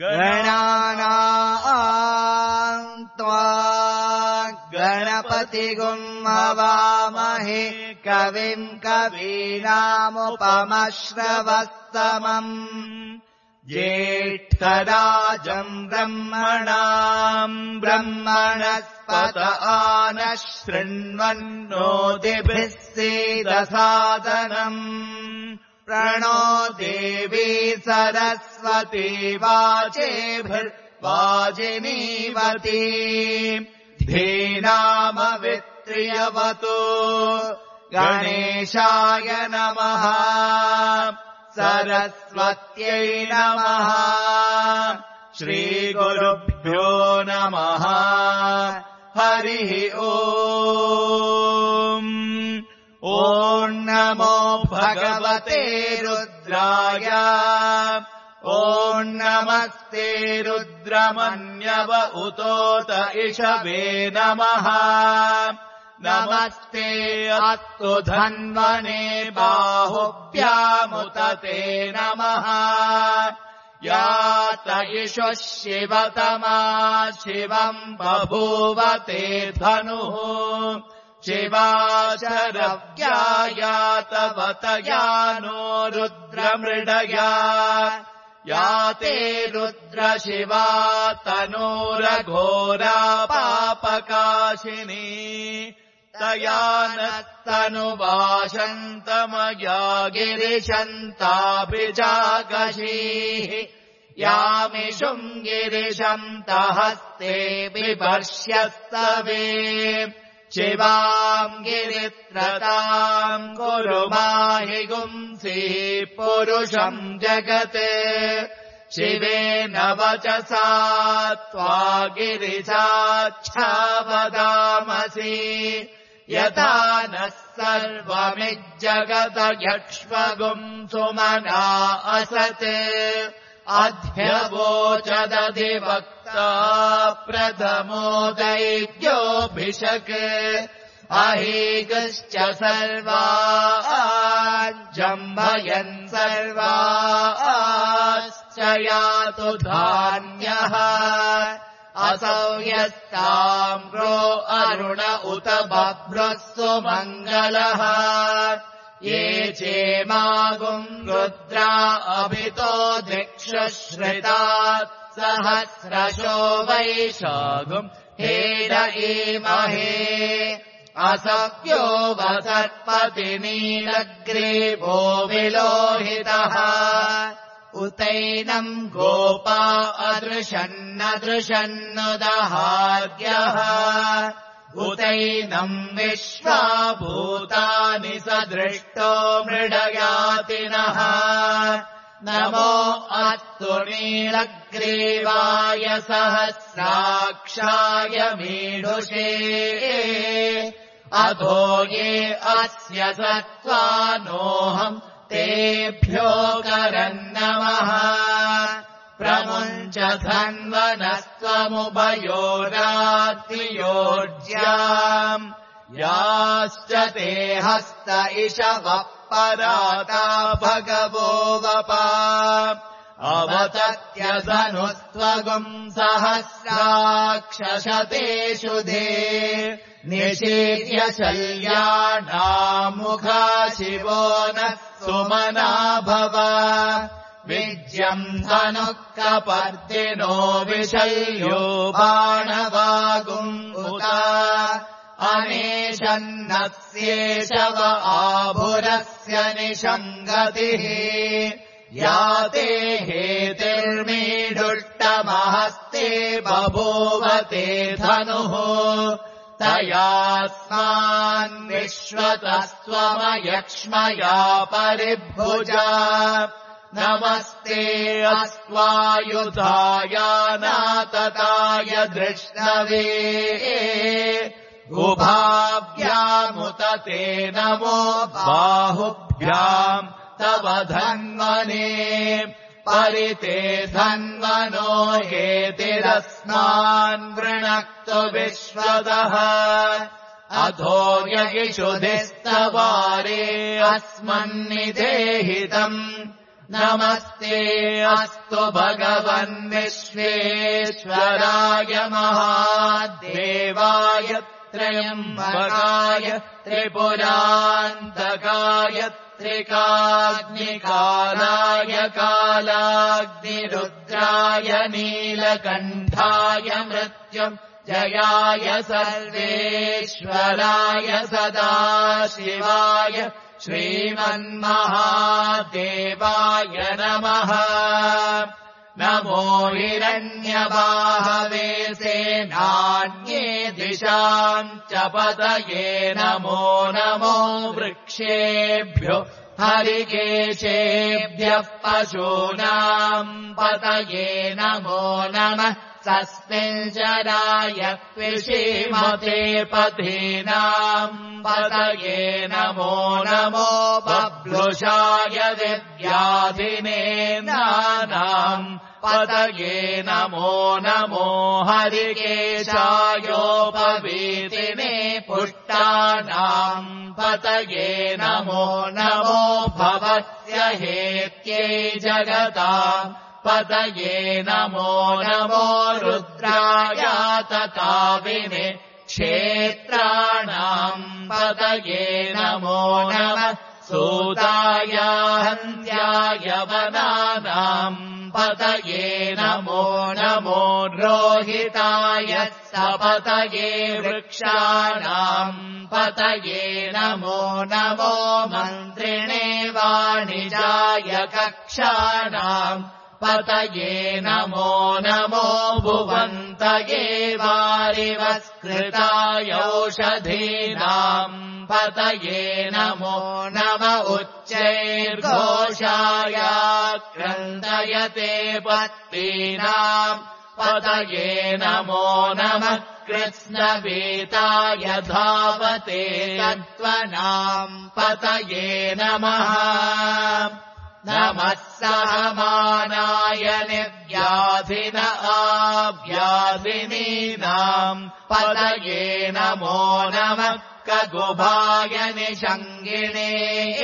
गणानाम् त्वा गणपतिगुम् हवामहे कविम् कवीनामुपमश्रवस्तमम् ज्येष्ठराजम् ब्रह्मणाम् ब्रह्मणस्पत आनः शृण्वन्नोतिभिः सीदसादनम् प्रणो देवी सरस्वती वाजेभिर्वाजिनीवती धीनामवित्र्यवतु गणेशाय नमः सरस्वत्यै नमः श्रीगुरुभ्यो नमः हरिः ॐ नमो भगवते रुद्राय ॐ नमस्ते रुद्रमन्यव उतोत इषवे नमः नमस्ते अस्तु धन्वने बाहुभ्यामुतते नमः यात इषुः शिवतमा शिवम् बभूवते धनुः शिवाशरव्यायातवतया नो रुद्रमृडया याते रुद्रशिवा तनूरघोरा पापकाशिनी तया नस्तनुवाशन्तमया गिरिशन्ताभिजागशीः यामिषुम् गिरिशन्तहस्ते बिभर्ष्यस्तवे शिवाम् गिरित्रताम् कुरु माहि गुंसीः पुरुषम् जगते शिवेन वचसा त्वा गिरिशाच्छावदामसि यथा नः सर्वमिज्जगत यक्ष्मगुम् सुमना असते अध्यवोचदधिवक्ता प्रथमो दैव्योऽभिषक् अहीगश्च सर्वाज्जम्भयन् सर्वाश्च यातु धान्यः असौ यस्ताम्रो अरुण उत बभ्रः सुमङ्गलः ये चेमागुम् रुद्रा अभितो दिक्षुश्रितात् सहस्रशो वैशागुम् हेर ईमहे असव्यो वसर्पति नीलग्रीवो विलोहितः उतैनम् गोपा अदृशन्नदृशन्नुदहार्यः उतैनम् विश्वाभूतानि सदृष्टो मृडयातिनः नमो अस्तु नीलग्रीवाय सहस्राक्षाय मीढुषे अधो ये अस्य सत्त्वानोऽहम् तेभ्यो करन्नमः प्रमुञ्च धन्वनस्त्वमुभयोरात्रियोज्याम् याश्च ते हस्त इषवः पराता भगवो वपा अवतत्यधनुस्त्वगुम् सहस्राक्षशतेषु धे निषेद्य शल्याणामुखा शिवो नः सुमना भव विज्यम् धनुः कपर्दिनो विशल्यो बाणवागुम् उता अनेशन्नस्येषव आभुरस्य निषङ्गतिः याते हेतिर्मीढुष्टमहस्ते बभूवते धनुः तयास्मान्विश्वतस्त्वमयक्ष्मया परिभुजा नमस्ते अस्त्वायुधायानातताय धृष्णवे उभाभ्यामुत ते नमो बाहुभ्याम् तव धन्वने परिते धन्वनो हेतिरस्मान् वृणक्तु विश्वदः अधो ययिषुधिस्तवारे अस्मन्निधेहितम् नमस्ते अस्तु भगवन् विश्वेश्वराय महादेवाय त्र्यम्बकाय त्रिपुरान्तकाय त्रिकाग्निकालाय कालाग्निरुद्राय नीलकण्ठाय मृत्युञ्जयाय सर्वेश्वराय सदाशिवाय श्रीमन्महादेवाय नमः। नमो हिरण्यबाहवे सेनान्ये दिशाम् च पतये नमो नमो वृक्षेभ्यो हरिकेशेभ्यः पशूनाम् पतये नमो नमः। सस्मिञ्जराय कृषिमते पथीनाम् पतये नमो नमो बभ्रुषाय विद्याधिनेन्द्राणाम् पतये नमो नमो हरिकेशायोपवीतिने पुष्टानाम् पतये नमो नमो भवस्य हेत्यै जगताम् पतये नमो नमो रुद्राय तताविने क्षेत्राणाम् पतये नमो नमः। सूताय हन्त्याय वनानाम् पतये नमो नमो रोहिताय सपतये वृक्षाणाम् पतये नमो नमो मन्त्रिणे वाणिजाय कक्षाणाम् पतये नमो नमो भुवन्तये वारिवस्कृताय औषधीनाम् पतये नमो नम उच्चैर्घोषाय क्रन्दयते पत्नीनाम् पतये नमो नमः। कृष्णवीताय धावते तत्त्वनाम् पतये नमः। नमः सहमानाय निर्व्याधिन आव्याधिनीनाम् पतये नमो नमः। कगुभाय निषङ्गिणे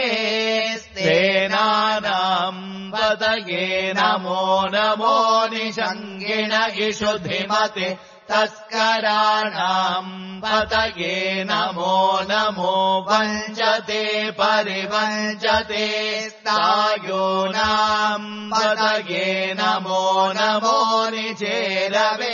स्तेनानाम् पतये नमो नमो निषङ्गिण इषुधिमते तस्कराणाम् पतये नमो नमो वञ्चते परिवञ्चते स्थायोनाम् पतये नमो नमो निचेरवे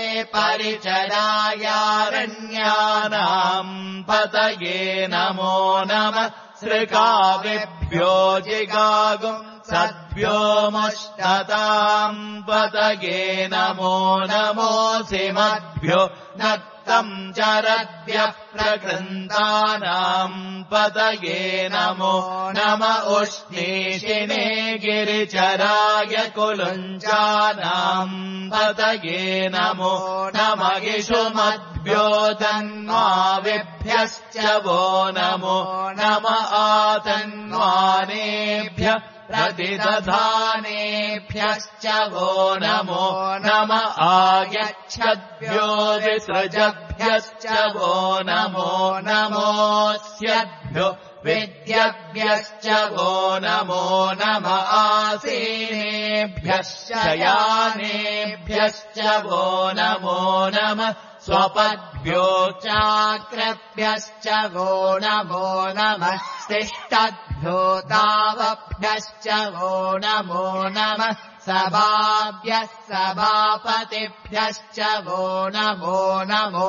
परिचरायारण्यानाम् पतये नमो नमः। सृगाविभ्यो जिगागुम् सद्भ्यो मुष्टताम् पतये नमो नमोऽसिमद्भ्यो नक्तम् चरद्भ्यः प्रकृन्तानाम् पतये नमो नम उष्णीषिणे गिरिचराय कुलुञ्जानाम् पतये नमो नम इषुमद्भ्यो तन्वाविभ्यश्च वो नमो नम आतन्वानेभ्यः प्रतिदधानेभ्यश्च वो नमो नम आयच्छद्भ्यो विसृजभ्यश्च वो नमो नमोऽस्यद्भ्यो विद्यभ्यश्च वो नमो नम आसीनेभ्यश्च यानेभ्यश्च वो नमो नमः। स्वपद्भ्यो चाक्रभ्यश्च वो नमो नमः। तिष्ठद्भ्यो तावभ्यश्च वो नमो नमः। सभाभ्यः सभापतिभ्यश्च वो नमो नमो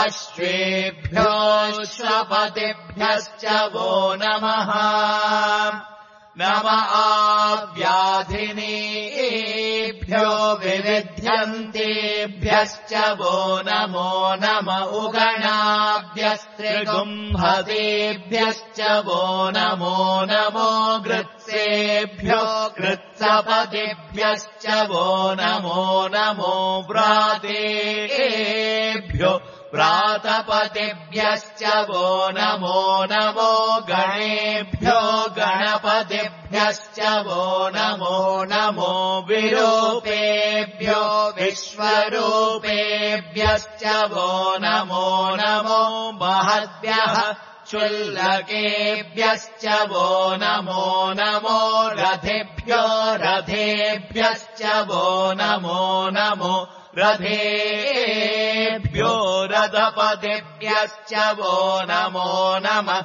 अश्वेभ्योऽश्वपतिभ्यश्च वो नमः। नम आव्याधिनीभ्यो विविध्यन्तेभ्यश्च वो नमो नम उगणाभ्यस्त्रिगुम्हतेभ्यश्च वो नमो नमो गृत्सेभ्यो गृत्सपतिभ्यश्च वो नमो नमो व्रातेभ्यो व्रातपतिभ्यश्च वो नमो नमो गणेभ्यो गणपतिभ्यश्च वो नमो नमो विरूपेभ्यो विश्वरूपेभ्यश्च वो नमो नमो महद्भ्यः चुल्लकेभ्यश्च वो नमो नमो रथेभ्यो रथेभ्यश्च वो नमो नमो रथेभ्यो रथपतिभ्यश्च वो नमो नमः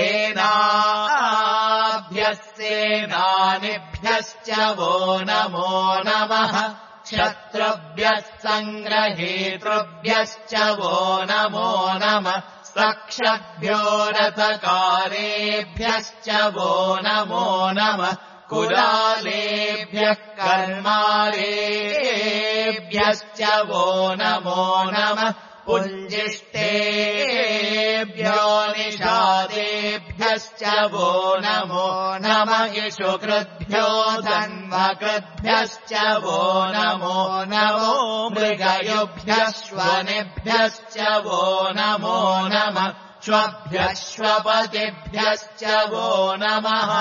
सेनाभ्यः सेनानिभ्यश्च वो नमो नमः क्षत्रुभ्यः सङ्ग्रहेतृभ्यश्च वो नमो नमः रक्षभ्यो रथकारेभ्यश्च वो नमो नमः कुलालेभ्यः कर्मारेभ्यश्च वो नमो नमः पुञ्जिष्टेभ्यो निषादेभ्यश्च वो नमो नमः यशुकृद्भ्यो धन्वकृद्भ्यश्च वो नमो नमो मृगयुभ्यश्वनेभ्यश्च वो नमो नमः श्वभ्यश्वपतिभ्यश्च वो नमः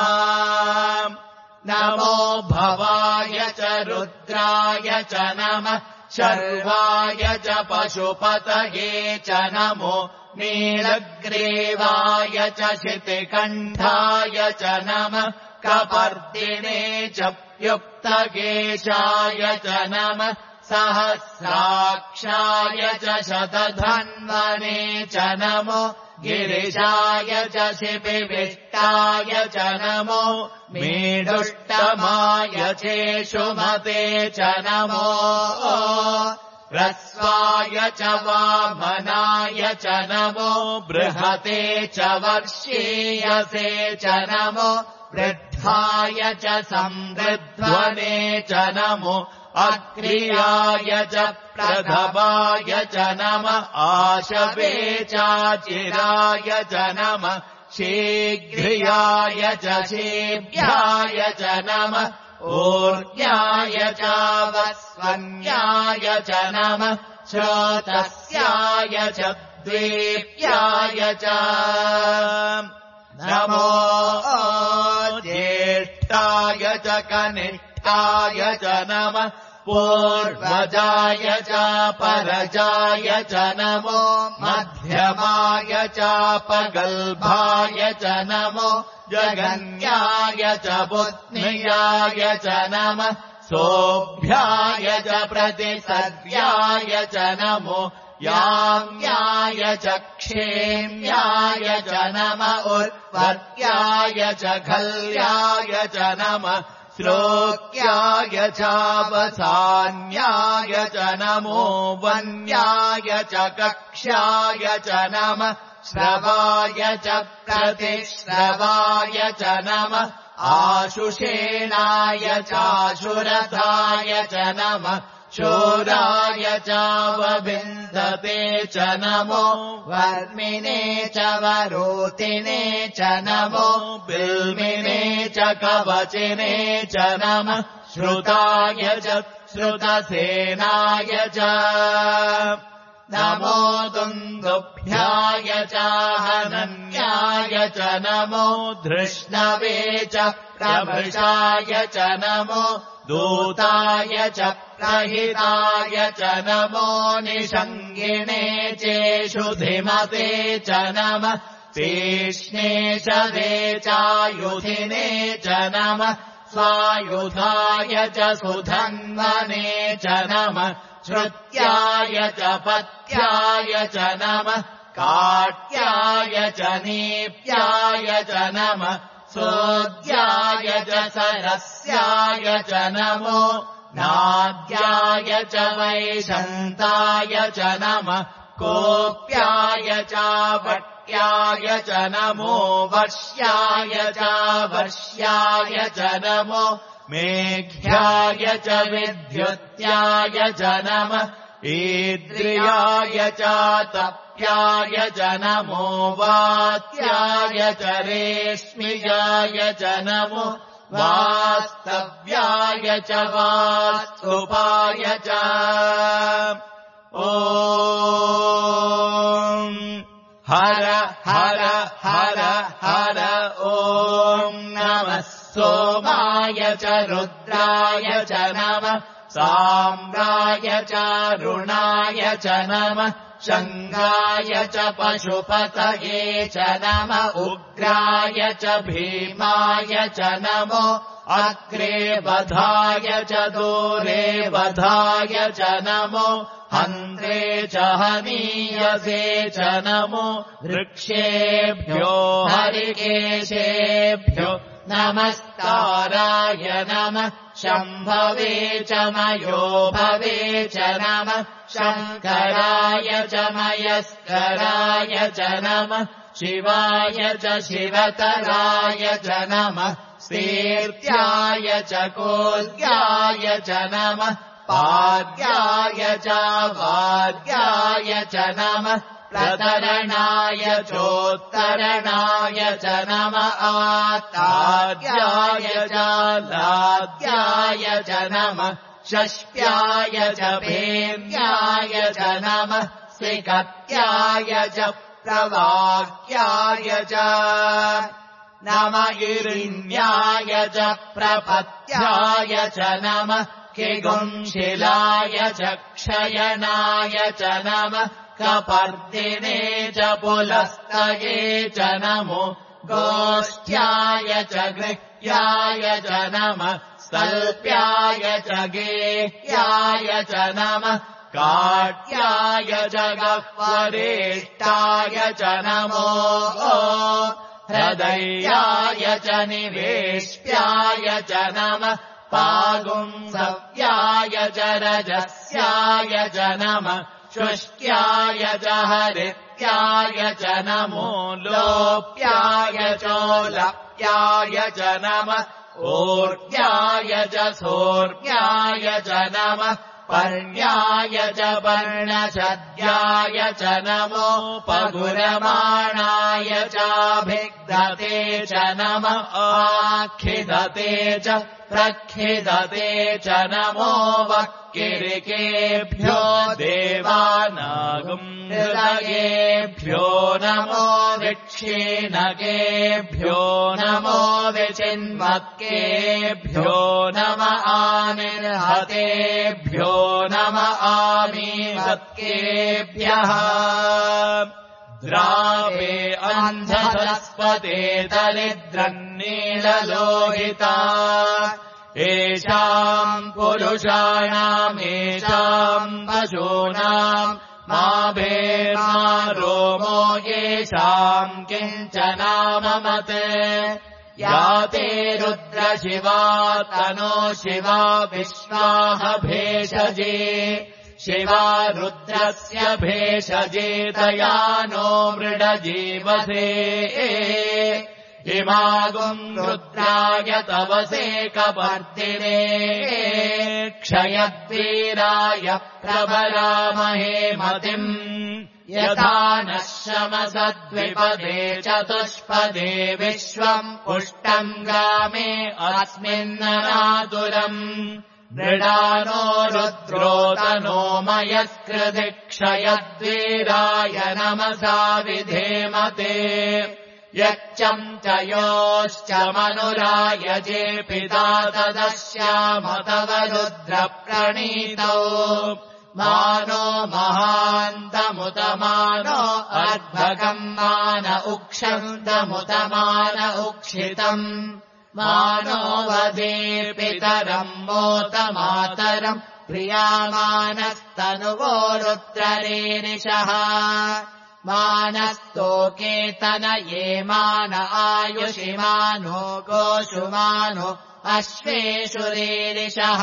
नमो भवाय च रुद्राय च नमः शर्वाय च पशुपतये च नमो नीलग्रीवाय च शितिकण्ठाय च नमः कपर्दिने च युक्तकेशाय च नमः सहस्राक्षाय च शतधन्वने च नमो गिरिशाय च शिपिविष्टाय च नमो मेढुष्टमाय चेषुमते च नमो ह्रस्वाय च वामनाय च नमो बृहते च वर्षीयसे च नमो वृद्धाय च संवृध्वने च नमो अग्र्याय च प्रथमाय च नमः आशवे चाचिराय च नमः शीघ्र्याय च शीभ्याय च नमः ऊर्ध्याय च वस्वन्याय च नमः श्रोतस्याय च द्वीप्याय च नमो ज्येष्ठाय च कनिष्ठाय च नमः पूर्वजाय च परजाय च नमो मध्यमाय च पगल्भाय च नमो जगन्याय च बुध्नियाय च नमः सोऽभ्याय च प्रतिसर्याय च नमो याम्याय च क्षेम्याय च नमः उर्वर्याय च खल्याय च नमः श्लोक्याय चावसान्याय च नमो वन्याय च कक्ष्याय च नमः श्रवाय च प्रतिश्रवाय च नमः आशुषेणाय चाशुरथाय च नमः शूराय चावविन्दते च नमो वर्मिने च वरोतिने च नमो बिल्मिने च कवचिने च नमः श्रुताय च श्रुतसेनाय च नमो दुन्दुभ्याय च हनन्याय च नमो धृष्णवे च प्रभृशाय च नमो दूताय च प्रहिताय च नमो निषङ्गिणे चेषुधिमते च नमः तीक्ष्णे च चायुधिने च नमः स्वायुधाय च सुधन्वने च नमः श्रुत्याय च पथ्याय च नमः काट्याय च नीप्याय च नमः सोद्याय च सरस्याय च नमो नाद्याय च वैशन्ताय च नमः कोप्याय च वट्याय च नमो वर्ष्याय च वर्ष्याय च नमो मेघ्याय च विद्युत्याय च नमः ईद्रियाय च तप्याय च नमो वात्याय च रेश्मियाय च नमो वास्तव्याय च वास्तुपाय च ॐ हर हर हर हर ॐ नमः सोमाय च रुद्राय च नमः साम्राय च रुणाय च नमः शङ्गाय च पशुपतये च नम उग्राय च भीमाय च नमो अग्रे वधाय च दूरे वधाय च नमो हन्त्रे च हनीयसे च नमो वृक्षेभ्यो हरिकेशेभ्यो नमस्ताराय नमः शम्भवे च मयो भवे च नमः शङ्कराय च मयस्कराय च नमः शिवाय च शिवतराय च नमः कीर्त्याय च कोल्याय च नमः पाद्याय च वाद्याय च नमः प्रतरणाय चोत्तरणाय च नमः आताद्याय च लाद्याय च नमः षष्ट्याय च भेद्याय च नमः सिकत्याय च प्रवाक्याय च नम इरिण्याय च प्रपत्याय च नमः किगुंशिलाय च क्षयनाय च नमः कपर्दिने च पुलस्तये च नमो गोष्ठ्याय च गृह्याय च नमः सल्प्याय च गेह्याय च नमः काट्याय च गह्वरेष्टाय च नमो हृदयाय च निवेश्याय च नमः पागुंसव्याय च रजस्याय च नमः शुष्ट्याय च हरित्याय च नमो लोप्याय चोलप्याय च नमः ऊर्ध्याय च सोर्ध्याय च नमः पर्ण्याय च पर्णशद्याय च नमो पगुरमाणाय चाभिग्धते च नमः आखिदते च प्रखिदते च नमो वक्किरिकेभ्यो देवानागुम् हृदयेभ्यो नमो विक्षीणकेभ्यो नमो विचिन्वक्केभ्यो नम आनिर्हतेभ्यो नम आमीवत्केभ्यः द्रावे अन्धसरस्वते दरिद्रन्नीललोहिता येषाम् पुरुषाणाम् येषाम् पशूनाम् मा भेर्मा रोमो येषाम् किञ्चनाममत् याते रुद्रशिवा तनो शिवा विश्वाह भेषजे शिवा रुद्रस्य भेषजे तया नो मृडजीवसे इमागुम् रुद्राय तवसे कपर्दिने क्षयद्वीराय प्रबलामहे मतिम् यथा नः शमसद्विपदे चतुष्पदे विश्वम् पुष्टम् गामे अस्मिन्ननातुरम् मृडानो रुद्रोतनो मयस्कृति क्षयद्वीराय नमसा विधेमते यच्चम् च योश्च मनुरायजे पिता तदस्याम तव रुद्रप्रणीतौ मानो महान्तमुतमानो अर्भकम् मान उक्षन्तमुतमान उक्षितम् मानो वदे पितरम् मोतमातरम् प्रियामानस्तनुवो रुद्ररेनिशः मानस्तोकेतन ये मान आयुषिमानो गोषुमानो अश्वेषु रेरिषः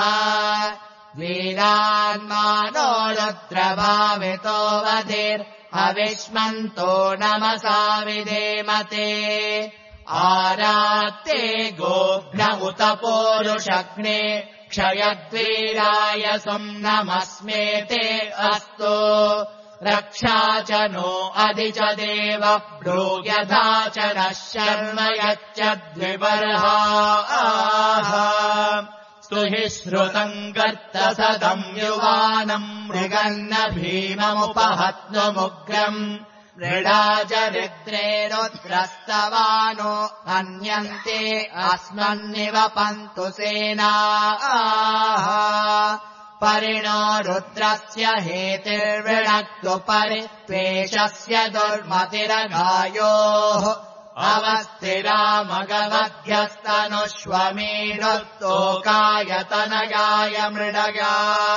वीरान्मानो रुद्रभावितो वधिर्हविष्मन्तो नमसा विधेमते आरात्ते गोघ्न उत पोरुषग्ने क्षयद्वीराय सुम्नमस्मेते अस्तु रक्षा च नो अधि च देव ब्रूयधा च नः शर्म यच्च द्विबर्हा स्तुहि श्रुतम् कर्तसदम् युवानम् मृगन्न भीममुपहत्नुमुग्रम् मृडाचरित्रे रुद्रस्तवानो हन्यन्ते अस्मन्निव पन्तु सेनाः परिणो रुद्रस्य हेतिर्विणक्तु परित्वेषस्य दुर्मतिरगायोः अवस्थिरामगवभ्यस्तनुष्वमीडुत्तोकायतनगाय मृडगा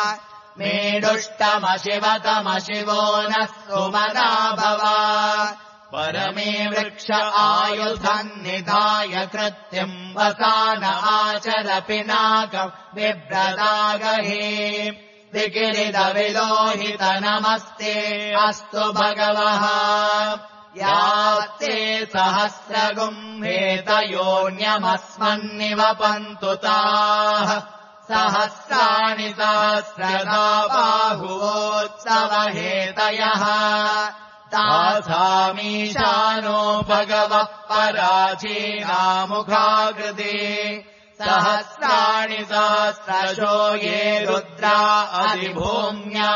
मेडुष्टमशिवतमशिवो नः सुमना भव परमे वृक्ष आयुधम् निधाय कृत्यम् वसान आचर पिनाकम् बिभ्रदागहे विकिरितविलोहित नमस्ते अस्तु भगवः यास्ते सहस्रगुम्भेतयोऽन्यमस्मन्निवपन्तु ताः सहस्राणि सहस्रदा बाहुवोत्सवहेतयः तासामीशानो भगवः पराचीनामुखाकृते सहस्राणि सहस्रशो ये रुद्रा अधिभूम्या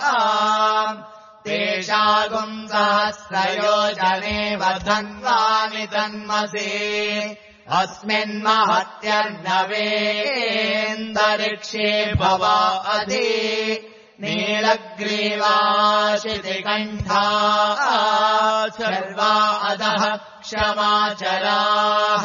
तेषागुम् सहस्रयोजने वधन्वानि तन्मसे अस्मिन्महत्यर्णवेन्दरिक्षे भवा अधि नीलग्रीवाशितिकण्ठा सर्वा अधः क्षमाचराः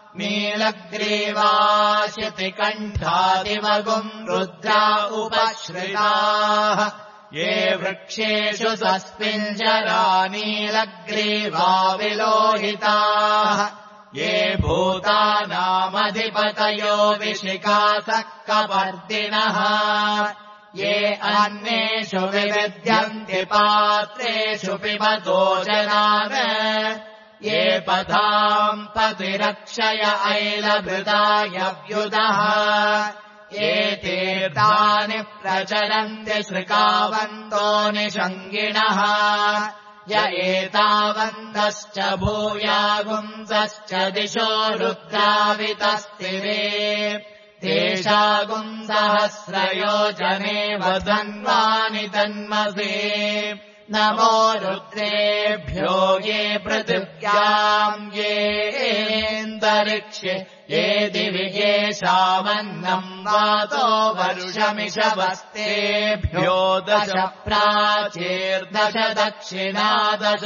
नीलग्रीवाशितिकण्ठादिवगुम् रुद्रा उपश्रिताः ये वृक्षेषु सस्मिञ्जरा नीलग्रीवा विलोहिताः ये भूतानामधिपतयो विशिखासः कपर्दिनः ये अन्येषु विविद्यन्ति पात्रेषु पिबतो जनान् ये पथाम् पतिरक्षय ऐलभृताय व्युदः ये तीर्थानि प्रचरन्ति श्रिकावन्तो निषङ्गिणः य एतावन्तश्च भूयागुंसश्च दिशो रुद्रावितस्तिरे तेषागुम् सहस्रयोजने वधन्वानि तन्मसे नमो रुद्रेभ्यो ये पृथिव्याम् येऽन्तरिक्षे ये दिवि येषामन्नम् वातो वर्षमिषवस्तेभ्यो दश प्राचीर्दश दक्षिणा दश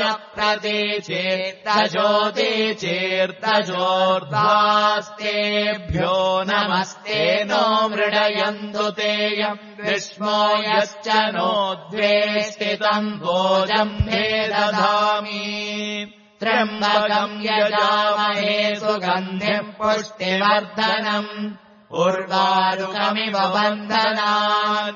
प्रतीचेर्दशोदीचेर्दशोर्ध्वास्तेभ्यो नमस्ते नो मृडयन्तु तेयम् विष्मो यश्च नो द्वेष्टितम् भोजम् मे दधामि त्र्यम्बकम् यजामहे सुगन्धिम् पुष्टिवर्धनम् उर्वारुकमिव बन्धनान्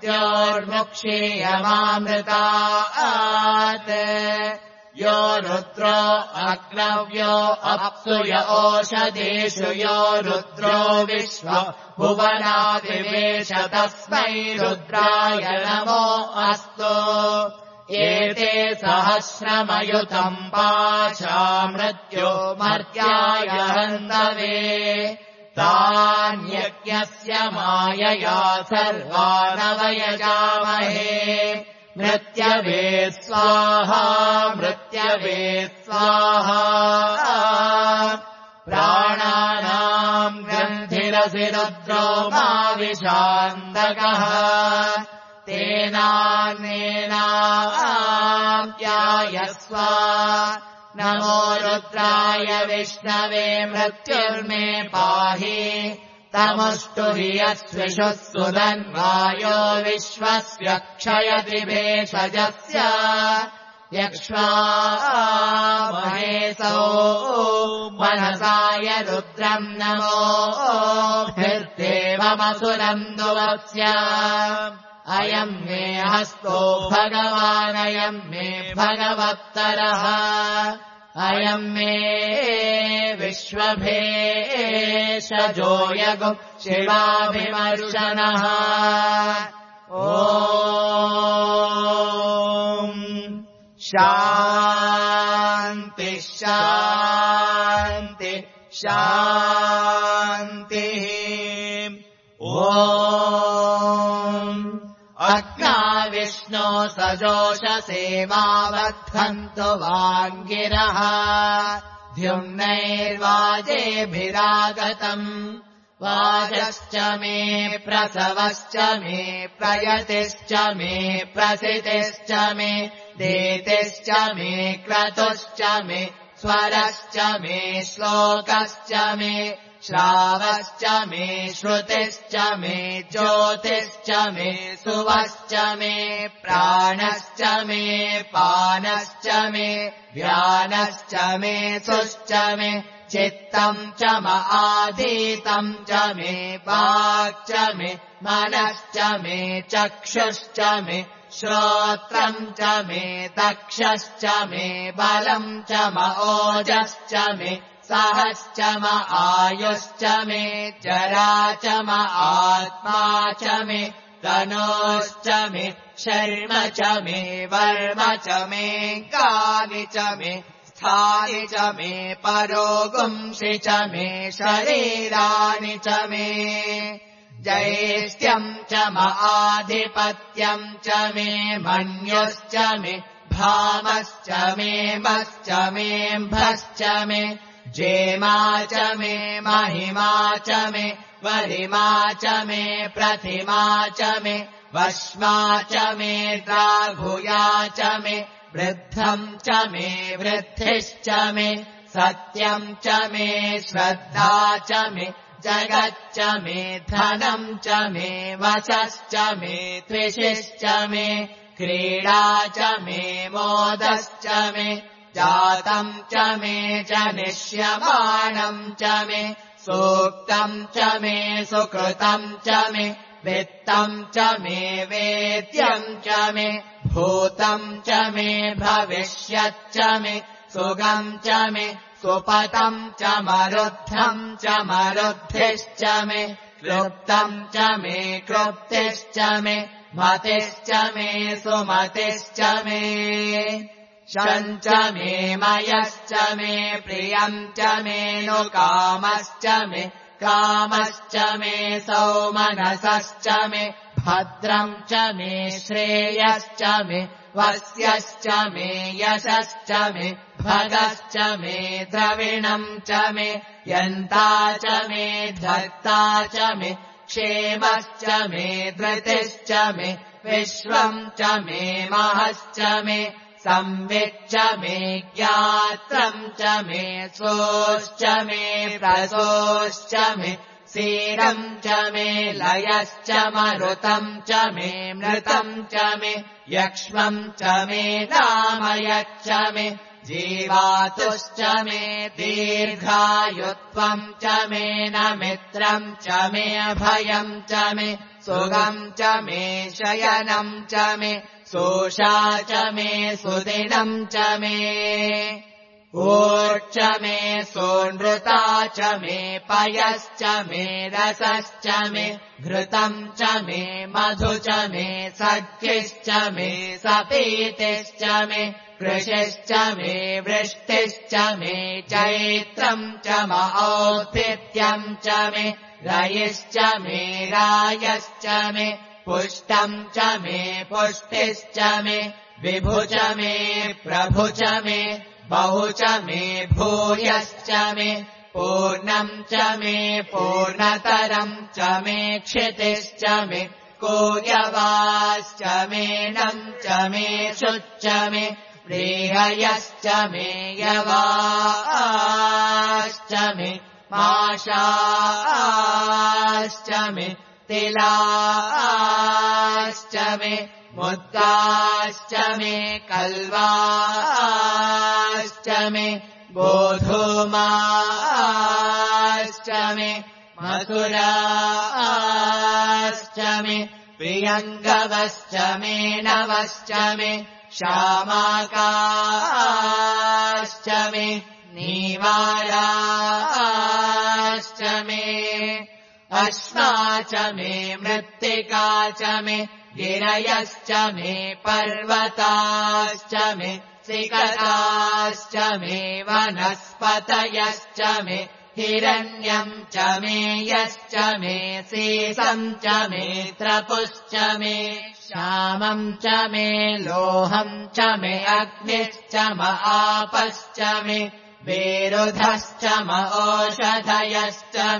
मृत्योर्मुक्षीयमामृतात् यो रुद्रो अग्नव्यो अप्सु य ओषधीषु यो रुद्रो विश्व भुवनादिवेश तस्मै रुद्राय नमो अस्तु एते सहस्रमयुतम् पाशा मृत्यो मर्त्याय हन्तवे तान्यज्ञस्य मायया सर्वानवयजामहे मृत्यवे स्वाहा मृत्यवे स्वाहा प्राणानाम् ग्रन्थिरसि रुद्रो मा विशान्दकः तेनान्येनाप्यायस्व नमो रुद्राय विष्णवे मृत्युर्मे पाहि तमुष्टुहि यस्विषुः सुधन्वायो विश्वस्य क्षयति भेषजस्य यक्ष्वामहेसो मनसाय रुद्रम् नमो भिर्देवमसुरम् दुवस्य अयम् मे हस्तो भगवानयम् मे भगवत्तरः अयम् मे विश्वभेषजोऽयगुः शिवाभिमर्शनः ॐ शान्ति शान्ति शान्तिः ॐ अग्ना विष्णो सजोषसेवावद्धन्तु वाङ्गिरः द्युम्नैर्वाजेभिरागतम् वाजश्च मे प्रसवश्च मे प्रयतिश्च मे प्रसितिश्च मे देतिश्च मे क्रतुश्च मे स्वरश्च मे श्लोकश्च मे श्रावश्च मे श्रुतिश्च मे ज्योतिश्च मे सुवश्च मे प्राणश्च मे पानश्च मे व्यानश्च मे सुश्च मे चित्तम् च आधीतम् च मे वाक् च मे मनश्च मे चक्षुश्च मे श्रोत्रम् च मे दक्षश्च मे बलम् च ओजश्च मे सहश्च आयुश्च मे जरा च आत्मा च मे तनोश्च मे शर्म च मे वर्म च मे कानि च मे स्थानि च मे परोगुंसि च मे शरीराणि च मे जैष्ठ्यम् च आधिपत्यम् च मे मन्युश्च मे भामश्च मे मश्च मे म्भश्च मे जेमा च मे महिमा च मे वरिमा च मे प्रतिमा च मे वश्मा च मे द्राघुया च मे वृद्धम् च मे वृद्धिश्च मे सत्यम् च मे श्रद्धा च मे जगच्च मे धनम् च मे वचश्च मे त्विषिश्च मे क्रीडा च मे मोदश्च मे जातम् च मे जनिष्यमाणम् च मे सूक्तम् च मे सुकृतम् च मे वित्तम् च मे वेद्यम् च मे भूतम् च मे भविष्यच्च मे सुगम् च मे सुपतम् च मरुद्धम् च मरुद्धिश्च मे क्लुप्तम् च मे क्लुप्तिश्च मे मतिश्च मे सुमतिश्च मे शञ्च मे मयश्च मे प्रियम् च मे नु कामश्च मे कामश्च मे सौमनसश्च मे भद्रम् च मे श्रेयश्च मे वस्यश्च मे यशश्च मे भगश्च मे द्रविणम् च मे यन्ता च मे धर्ता च मे क्षेमश्च मे धृतिश्च मे विश्वम् च मे महश्च मे संविच्च मे ज्ञात्रम् च मे सोश्च मे प्रसोश्च मे सीरम् च मे लयश्च मरुतम् च मे मृतम् च मे यक्ष्मम् च मे नामयच्च मे जीवातुश्च मे दीर्घायुत्वम् च मे न मित्रम् च मे अभयम् च मे सुगम् च मे शयनम् च मे सोषा च मे सुदिनम् च मे ऊर्च मे सोनृता च मे पयश्च मे रसश्च मे घृतम् च मे मधु च मे सख्यश्च मे सपीतिश्च मे कृशिश्च मे वृष्टिश्च मे चैत्रम् च औत्थित्यम् च मे रयिश्च मे रायश्च मे पुष्टम् च मे पुष्टिश्च मे विभु च मे प्रभु च मे बहु च मे भूयश्च मे पूर्णम् च मे पूर्णतरम् च मे क्षितिश्च मे कूयवाश्च मे नम् च मे शुच्च मे प्रीहयश्च मे यवाश्च मे माशाश्च मे तिलाश्च मे मुद्गाश्च मे कल्वाश्च मे बोधूमाश्च मे मधुराश्च मे प्रियङ्गवश्च मे नवश्च मे श्यामाकाश्च मे नीवाराश्च मे अश्मा च मे मृत्तिका च मे गिरयश्च मे पर्वताश्च मे सिकताश्च मे वनस्पतयश्च मे हिरण्यम् च मे यश्च मे सीसम् च मे त्रपुश्च मे श्यामम् च मे लोहम् च मे अग्निश्च आपश्च मे वेरुधश्च ओषधयश्च मे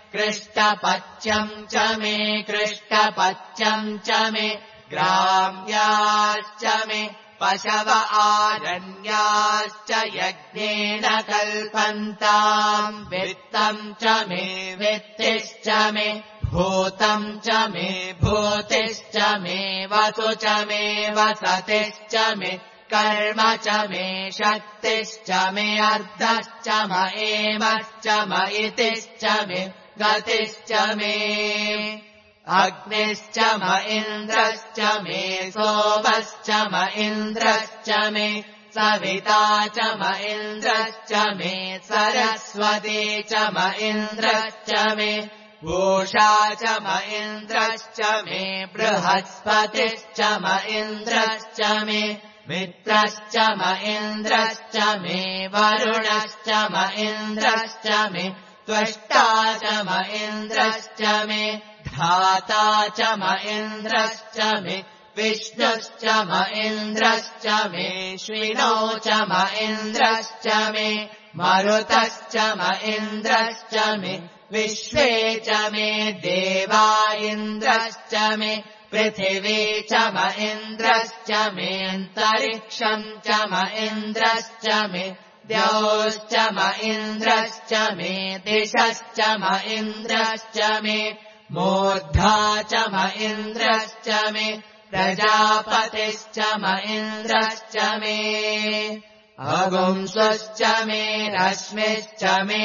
कृष्टपच्यम् च मे कृष्टपच्यम् च मे ग्राम्याश्च मे पशव आरण्याश्च यज्ञेन कल्पन्ताम् वित्तम् च मे वित्तिश्च मे भूतम् च मे भूतिश्च मे वसु च मे वसतिश्च मे कर्म च मे शक्तिश्च मे अर्धश्च म एमश्च म इतिश्च मे गतिश्च मे अग्निश्च म इन्द्रश्च मे सोमश्च म इन्द्रश्च मे सविता च म इन्द्रश्च मे सरस्वती च म इन्द्रश्च मे पूषा च म इन्द्रश्च मे बृहस्पतिश्च म इन्द्रश्च मे मित्रश्च म इन्द्रश्च मे वरुणश्च म इन्द्रश्च मे त्वष्टा च म इन्द्रश्च मे धाता च म इन्द्रश्च मे विष्णुश्च म इन्द्रश्च मे श्विनो च म इन्द्रश्च मे मरुतश्च म इन्द्रश्च मे विश्वे च मे देवा इन्द्रश्च मे पृथिवी च म इन्द्रश्च मे अन्तरिक्षम् च म इन्द्रश्च मे द्यौश्च म इन्द्रश्च मे दिशश्च म इन्द्रश्च मे मूर्धा च म इन्द्रश्च मे प्रजापतिश्च म इन्द्रश्च मे अगुंसुश्च मे रश्मिश्च मे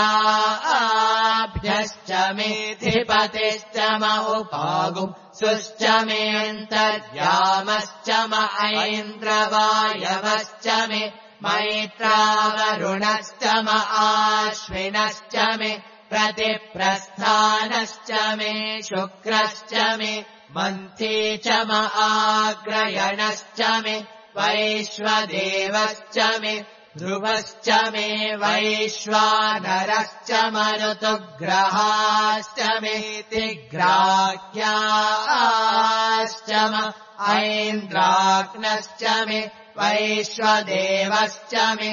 दाभ्यश्च मे धिपतिश्च म उपागुंसुश्च मे अन्तर्यामश्च म ऐन्द्रवायवश्च मे मैत्रावरुणश्च म आश्विनश्च मे प्रतिप्रस्थानश्च मे शुक्रश्च मे मन्थी च म आग्रयणश्च मे वैश्वदेवश्च मे ध्रुवश्च मे वैश्वानरश्च मरुतुग्रहाश्च मे तिग्राह्याश्च म ऐन्द्राग्नश्च मे वैश्वदेवश्च मे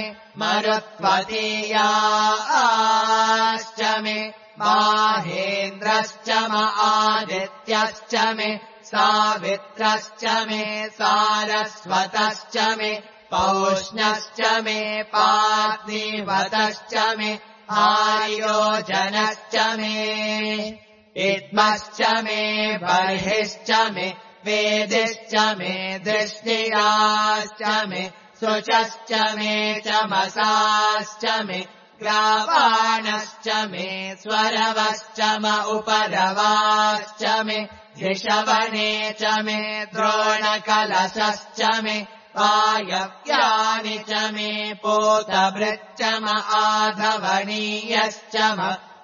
मरुत्वतीयाश्च मे माहेन्द्रश्च म आदित्यश्च मे सावित्रश्च मे सारस्वतश्च मे पौष्णश्च मे पार्थिवतश्च मे आयोजनश्च मे इद्मश्च मे बर्हिश्च मे वेदिश्च मे दृष्टिराश्च मे शुचश्च मे चमसाश्च मे ग्रावाणश्च मे स्वरवश्च म उपरवाश्च मे धिषवणे च मे द्रोणकलशश्च मे वायव्यानि च मे पोतभृच्च म आधवनीयश्च म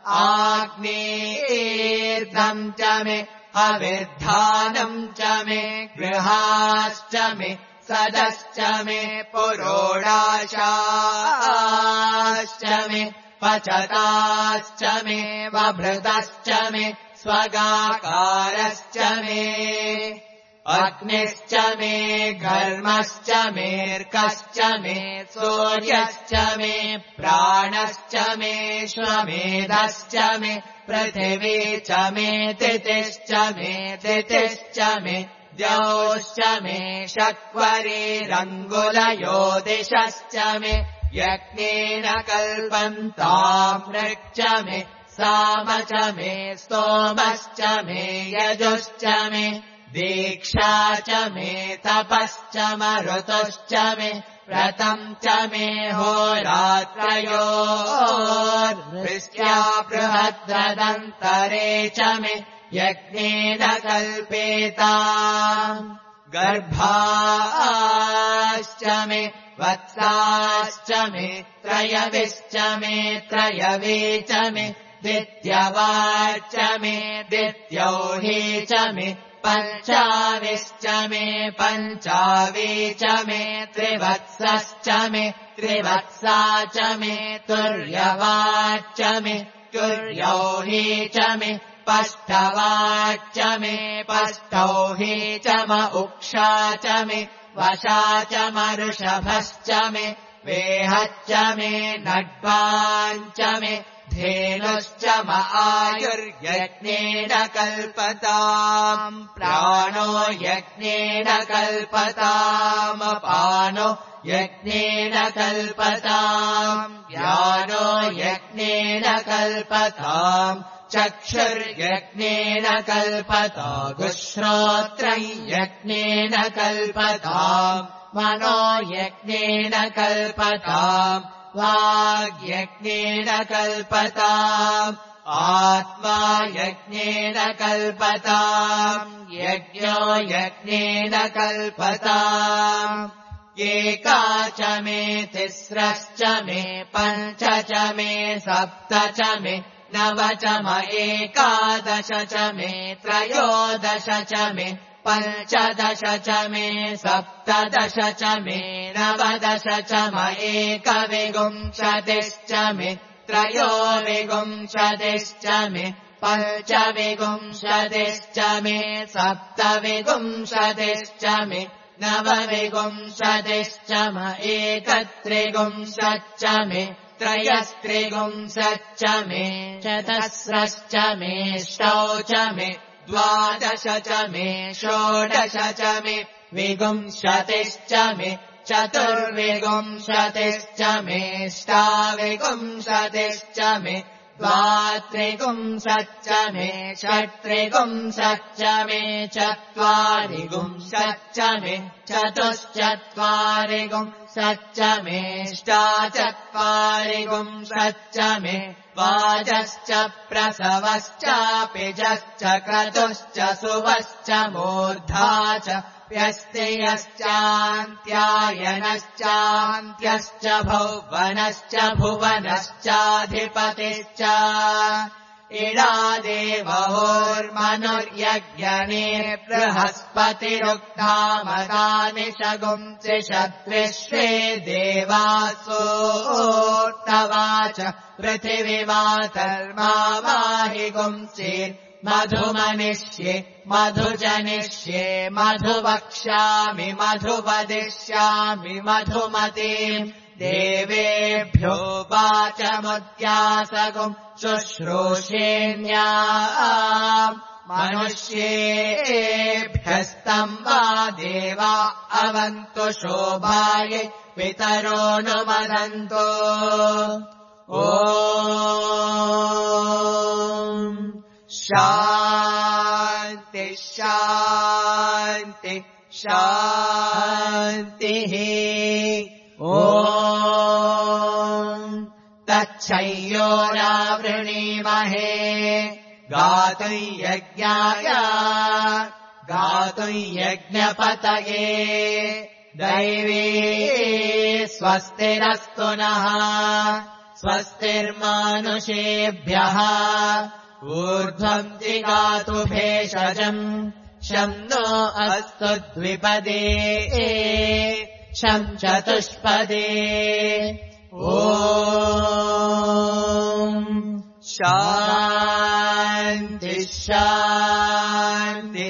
आग्नेयीर्धम् च मे अविर्धानम् च मे गृहाश्च मे सदश्च मे पुरोडाशाश्च मे पचताश्च मे वभृतश्च मे स्वगाकारश्च मे अग्निश्च मे घर्मश्च मेऽर्कश्च मे सूर्यश्च मे प्राणश्च मे श्वमेधश्च मे पृथिवी च मे तिथिश्च मे दितिश्च मे द्यौश्च मे शक्वरीरङ्गुलयो दिशश्च मे यज्ञेन कल्पन्तामृक् मे साम च मे स्तोमश्च मे यजुश्च मे दीक्षा च मे तपश्च मरुतुश्च मे व्रतम् च मे होरात्रयोर्वृष्ट्या बृहद्रदन्तरे च मे यज्ञेन कल्पेता गर्भाश्च मे वत्साश्च मे त्रयविश्च मे त्रयवे च मे दित्यवाश्च मे दित्यौही च मे पञ्चाविश्च मे पञ्चावी च मे त्रिवत्सश्च मे त्रिवत्सा च मे तुर्यवाच्च मे तुर्यौही च मे पष्टवाच्च मे पष्टौही च म उक्षा च मे वशा च मरुषभश्च मे वेहच्च मे नड्वाञ्च मे धेनुश्च आयुर्यज्ञेन कल्पताम् प्राणो यज्ञेन कल्पताम् अपानो यज्ञेन कल्पताम् व्यानो यज्ञेन कल्पताम् चक्षुर्यज्ञेन कल्पताम् श्रोत्रं यज्ञेन कल्पताम् मनो यज्ञेन कल्पताम् वाग्यज्ञेन कल्पताम् आत्मा यज्ञेन कल्पताम् यज्ञो यज्ञेन कल्पताम् एका च मे तिस्रश्च मे पञ्च च मे सप्त च मे नव च म एकादश च मे त्रयोदश च मे पञ्चदश च मे सप्तदश च मे नवदश च म एकविंशतिश्च मे त्रयोविंशतिश्च मे पञ्चविंशतिश्च मे सप्तविंशतिश्च मे नवविंशतिश्च म एकत्रिंशच्च मे त्रयस्त्रिंशच्च मे चतस्रश्च मे षोडश च मे द्वादश च मे षोडश च मे विंशतिश्च मे चतुर्विंशतिश्च मे अष्टाविंशतिश्च मे द्वात्रिंशच्च मे षट्त्रिंशच्च मे चत्वारिंशच्च मे चतुश्चत्वारिंशच्च मे अष्टाचत्वारिंशच्च मे वाजश्च प्रसवश्चापिजश्च क्रतुश्च सुवश्च मूर्धा च व्यस्तियश्चान्त्यायनश्चान्त्यश्च भुवनश्च भुवनश्चाधिपतिश्च इडादेवहोर्मनुर्यज्ञने बृहस्पतिरुक्तामदानि शगुंसिषद्विश्वे देवासोर्तवाच पृथिवीमातर्मावाहि गुंसीर् मधुमनिष्ये मधुजनिष्ये मधुवक्ष्यामि मधुवदिष्यामि मधुमतीम् देवेभ्यो वाचमुद्यासगुम् शुश्रूषेण्या मनुष्येभ्यस्तम् वा देवा अवन्तु शोभायै पितरो नुमदन्तु ॐ शान्ति शान्ति शान्तिः ॐ तच्छयोरावृणीमहे गातुं यज्ञाय गातुं यज्ञपतये दैवी स्वस्तिरस्तु नः स्वस्तिर्मानुषेभ्यः ऊर्ध्वम् जिगातु भेषजम् शं नो अस्तु द्विपदे शं चतुष्पदे ॐ शान्ति शान्ति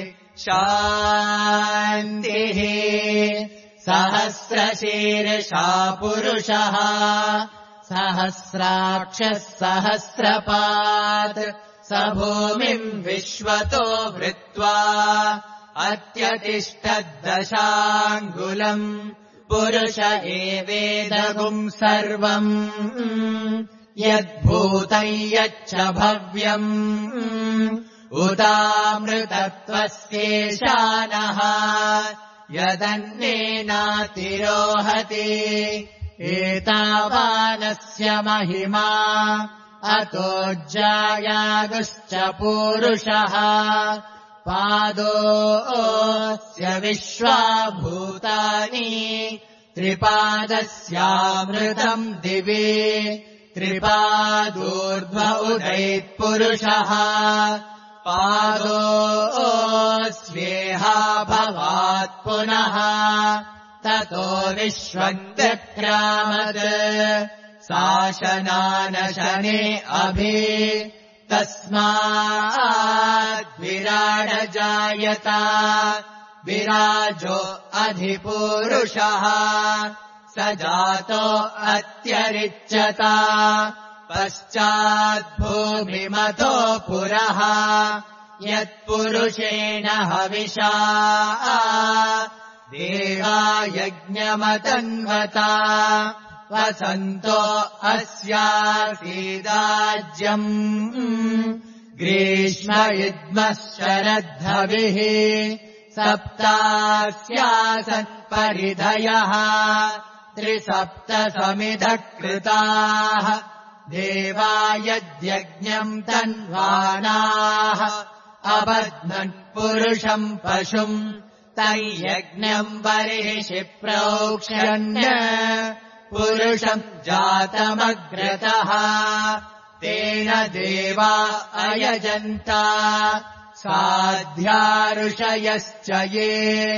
शान्तिः सहस्रशीर्षा पुरुषः सहस्राक्षः सहस्रपात् स भूमिम् विश्वतो वृत्वा अत्यतिष्ठद्दशाङ्गुलम् पुरुष एवेदगुम् सर्वम् यद्भूतम् यच्च भव्यम् उदामृतत्वस्येशानः यदन्नेनातिरोहति एतावानस्य महिमा अतोज्जायागुश्च पूरुषः पादोऽस्य विश्वाभूतानि त्रिपादस्यामृतम् दिवि त्रिपादूर्ध्व उदैत्पुरुषः पादोऽस्येहा भवात् पुनः ततो विश्वम् व्यक्रामत् शासनानशने अभि तस्माद्विराडजायत विराजो अधिपूरुषः स जातो अत्यरिच्यत पश्चाद्भूमिमतो पुरः यत्पुरुषेण हविषा देवा यज्ञमतन्वता वसन्तो अस्यासीदाज्यम् ग्रीष्मयुग्मः शरद्धविः सप्तास्यासन् परिधयः 37 समिधः कृताः देवा यद्यज्ञम् तन्वानाः अबध्नन् पुरुषम् पशुम् तयज्ञम् बर्हिषि प्रोक्ष्यन् पुरुषम् जातमग्रतः तेन देवा अयजन्ता साध्या ऋषयश्च ये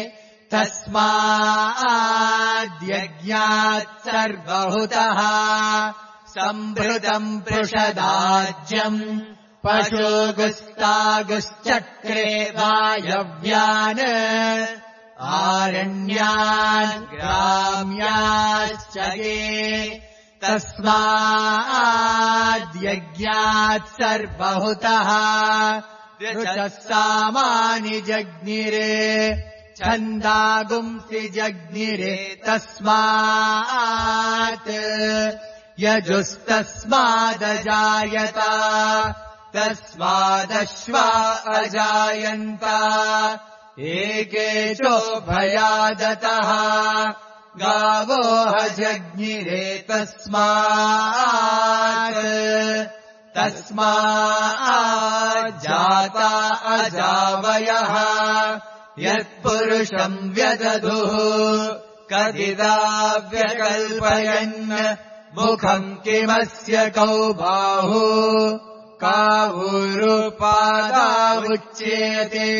तस्माद्यज्ञात् सर्वहुतः सम्भृतम् पृषदाज्यम् पशुगुस्तागुश्चक्रे वायव्यान् आरण्यान् ग्राम्याश्च ये तस्माद्यज्ञात् सर्वहुतः ऋचः सामानि जज्ञिरे छन्दागुंसि जज्ञिरे तस्मात् यजुस्तस्मादजायत तस्मादश्वा अजायन्त एके चोभयादतः गावो जज्ञिरे तस्माज्जाता अजावयः यत्पुरुषम् व्यदधुः कदिदा व्यकल्पयन् मुखम् किमस्य कौ बाहु कावूरुपादावुच्येते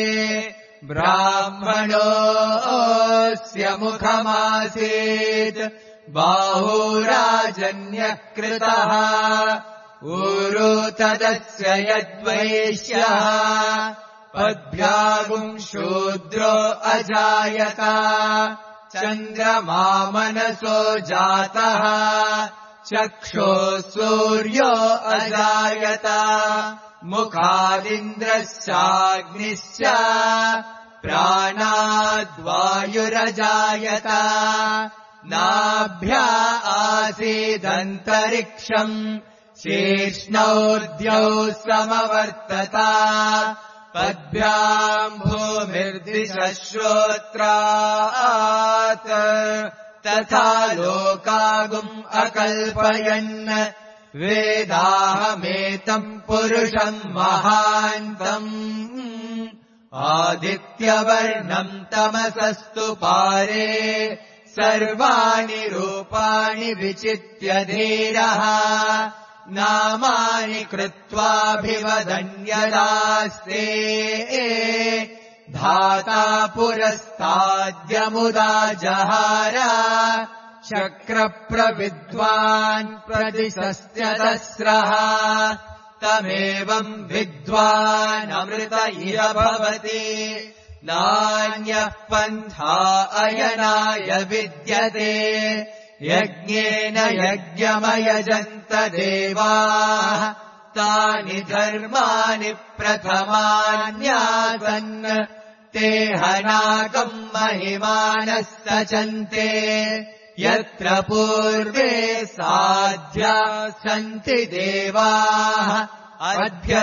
ब्राह्मणोऽस्य मुखमासीत् बाहुराजन्यः कृतः ऊरु तदस्य यद्वैश्यः पद्भ्यागुम् शूद्रो अजायत चन्द्रमा मनसो जातः चक्षुः सूर्यो अजायत मुखादिन्द्रश्चाग्निश्च प्राणाद्वायुरजायत नाभ्या आसीदन्तरिक्षम् शीर्ष्णोर्द्यौ समवर्तत पद्भ्याम् भूमिर्दिशश्रोत्रात् तथा लोकागुम् अकल्पयन् वेदाहमेतम् पुरुषम् महान्तम् आदित्यवर्णम् तमसस्तु पारे सर्वाणि रूपाणि विचित्य धीरः नामानि कृत्वाभिवदन्यदास्ते धाता पुरस्ताद्यमुदा जहार शक्रप्रविद्वान् प्रदिशस्त्यतस्रः तमेवम् विद्वान् अमृत इह भवति नान्यः पन्था अयनाय विद्यते यज्ञेन यज्ञमयजन्त देवाः तानि धर्माणि प्रथमान्यासन् ते हनाकम् महिमानः सचन्ते यत्र पूर्वे साध्या सन्ति देवाः अद्भ्यः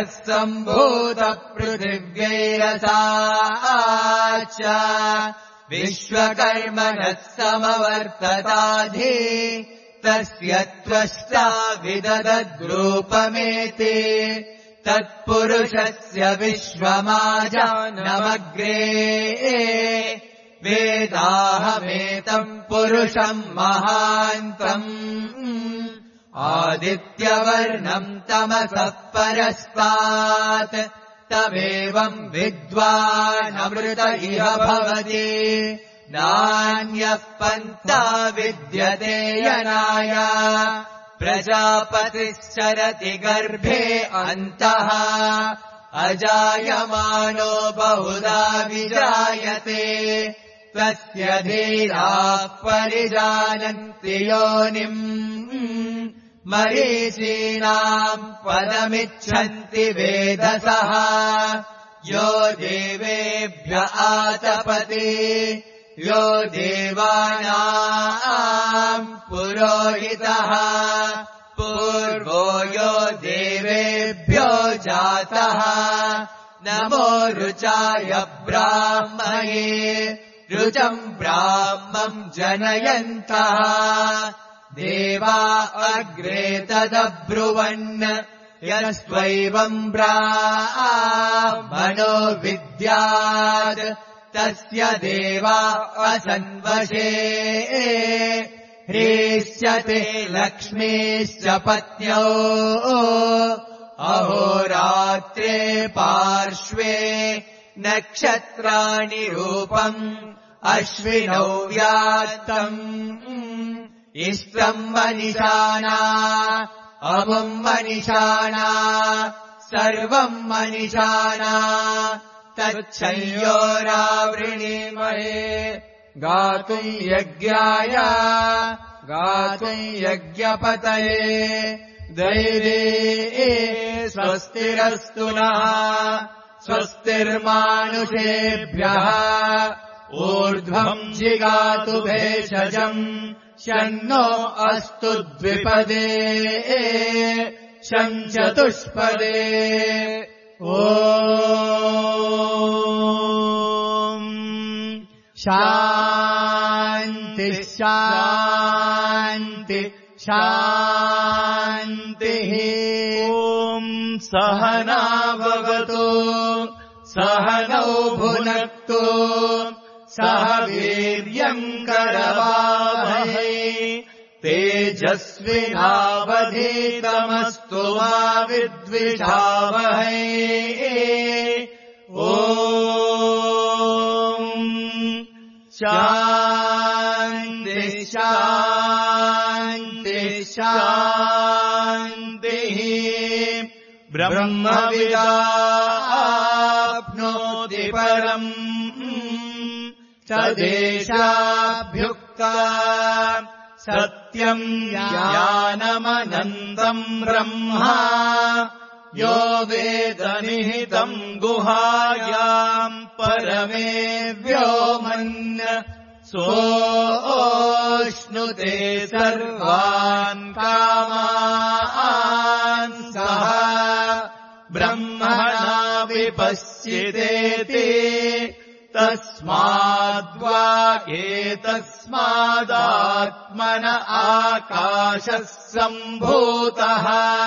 सम्भूतपृथिव्यैरसा च विश्वकर्मणः समवर्तताधि तस्य त्वष्टा विदधद्रूपमेति तत्पुरुषस्य विश्वमाजानमग्रे वेदाहमेतम् पुरुषम् महान्तम् आदित्यवर्णम् तमसः परस्तात् तमेवम् विद्वानमृत इह भवति नान्यः पन्था विद्यते यनाय प्रजापतिश्चरति गर्भे अन्तः अजायमानो बहुधा विजायते तस्य धीराः परिजानन्ति योनिम् मरीचीनाम् पदमिच्छन्ति वेदसः यो देवेभ्य आतपति यो देवानाम् पुरोहितः पूर्वो यो देवेभ्यो जातः नमो रुचाय ब्राह्मणे रुचम् ब्राह्मम् जनयन्तः देवा अग्रे तदब्रुवन् यस्त्वैवम् ब्राह्मणो विद्यात् तस्य देवा असन्वशे ह्रीष्यते लक्ष्मीश्च पत्न्यौ अहोरात्रे पार्श्वे नक्षत्राणि रूपम् अश्विनौ व्यात्तम् इष्टम् मनिषाणा अमुम् मनिषाणा सर्वम् मनिषाणा तच्छयोरावृणीमहे गातुम् यज्ञाय गातुम् यज्ञपतये दैवे स्वस्तिरस्तु नः स्वस्तिर्मानुषेभ्यः ऊर्ध्वम् जिगातु भेषजम् शन्नो अस्तु द्विपदे शम् चतुष्पदे ॐ शान्ति शान्ति शान्तिः ॐ सहना भवतु सहनौ भुनक्तु सह वीर्यम् करवावहै तेजस्विनावधीतमस्तु मा विद्विषावहै ॐ शान्ति शान्ति शान्तिः ब्रह्मविदाप्नोति परम् तदेशाभ्युक्ता सत्यम् ज्ञानमनन्तम् ब्रह्मा यो वेदनिहितम् गुहायाम् परमे व्योमन् सोऽश्नुते सर्वान् कामान् सः ब्रह्मणा विपश्यतेति तस्माद्वागेतस्मादात्मन आकाशः सम्भूतः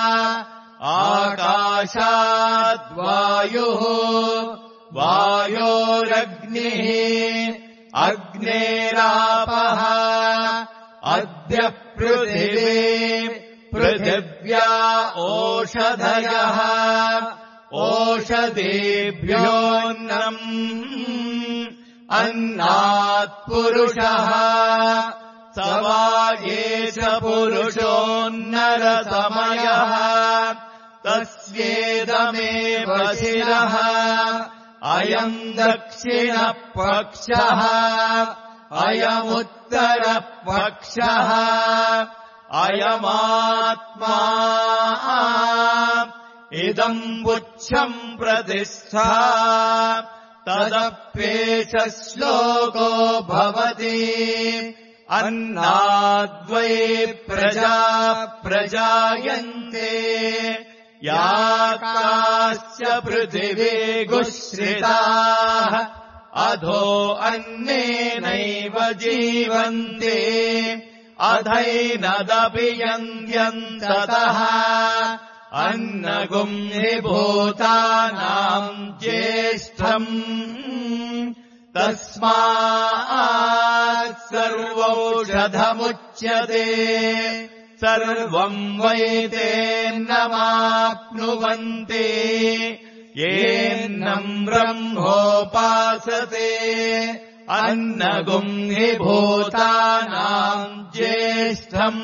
आकाशाद्वायुः वायोरग्निः अग्नेरापः अद्य पृथिवी पृथिव्या ओषधयः ओषधेभ्योऽन्नम् अन्नात्पुरुषः सवाये च पुरुषोन्नरतमयः तस्येदमेव शिरः अयम् दक्षिणपक्षः अयमुत्तरपक्षः अयमात्मा इदम् पुच्छम् प्रतिष्ठा तदप्येष श्लोको भवति अन्नाद्वै प्रजा प्रजायन्ते याकाश्च पृथिवी गुश्रिताः अधो अन्नेनैव जीवन्ते अधैनदपि यन्त्यन्ततः अन्नगुम् हि भूतानाम् ज्येष्ठम् तस्मात् सर्वौषधमुच्यते सर्वम् वै तेन्नमाप्नुवन्ति येन्नम् ब्रह्मोपासते अन्नगुम् हि भूतानाम् ज्येष्ठम्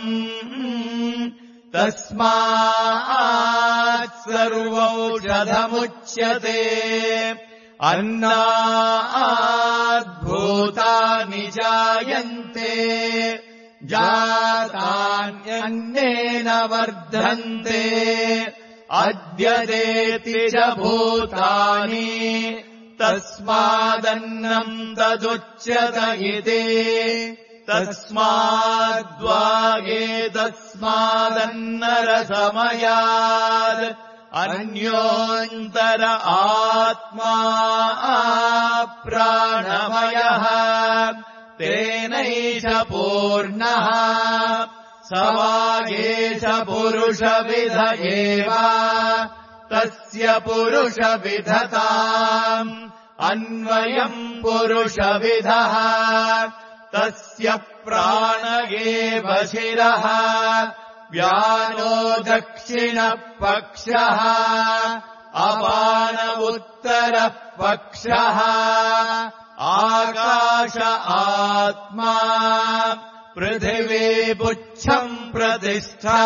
तस्मात् सर्वौषधमुच्यते अन्नाद्भूतानि जायन्ते जातान्यन्नेन वर्धन्ते अद्यदेति च भूतानि तस्मादन्नम् तदुच्यत इति तस्माद्वागेतस्मादन्नरसमयात् अन्योऽन्तर आत्मा प्राणमयः तेनैष पूर्णः सवागेश पुरुषविध एव तस्य पुरुषविधताम् अन्वयम् पुरुषविधः तस्य प्राण एव शिरः व्यानो दक्षिणः पक्षः अपान उत्तरः पक्षः आकाश आत्मा पृथिवी पुच्छम् प्रतिष्ठा